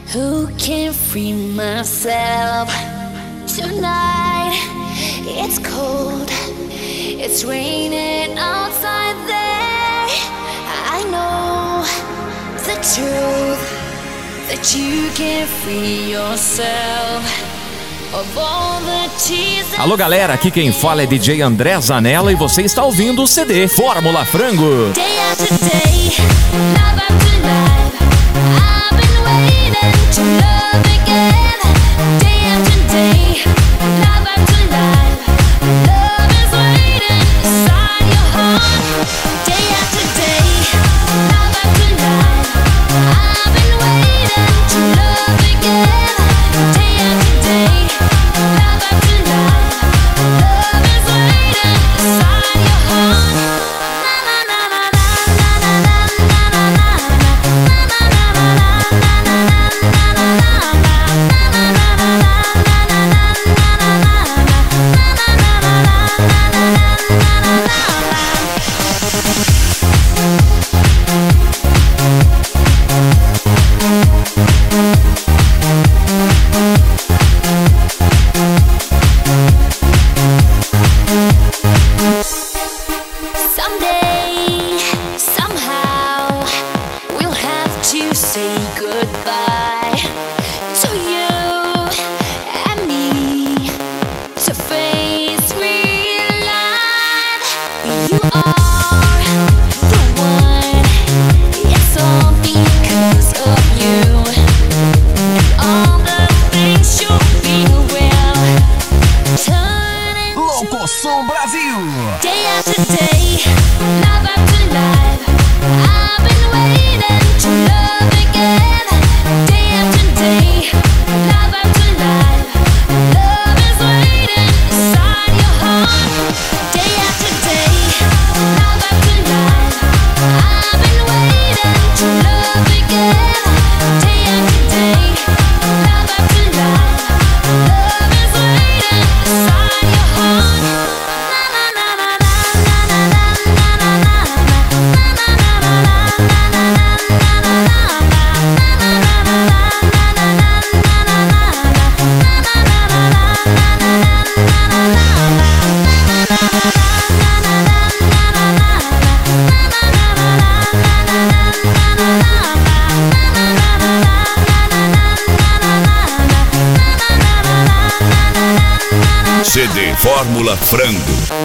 Who can free myself tonight? It's cold, it's raining outside there. I know the truth, that you can free yourself of all the tears. Alô galera, aqui quem fala é DJ André Zanella e você está ouvindo o CD Fórmula Frango. Day after day, love after love, I've been waiting to love again. Day after day, love after love, love is waiting inside your heart. Day after day, love after love, I've been waiting to love again. Day after day, love after love, love is waiting inside your heart. Someday, somehow, we'll have to say goodbye to you and me, to face real life. You are the one, it's all because of you, and all the things you feel will turn into Locoção Brasil. day after day, love after love, I've been waiting to love again. Day after day, love after love, love is waiting inside your heart. Day after day, love after love, I've been waiting to love again. Day after day, love after love, love is waiting inside your heart. CD Fórmula Frango.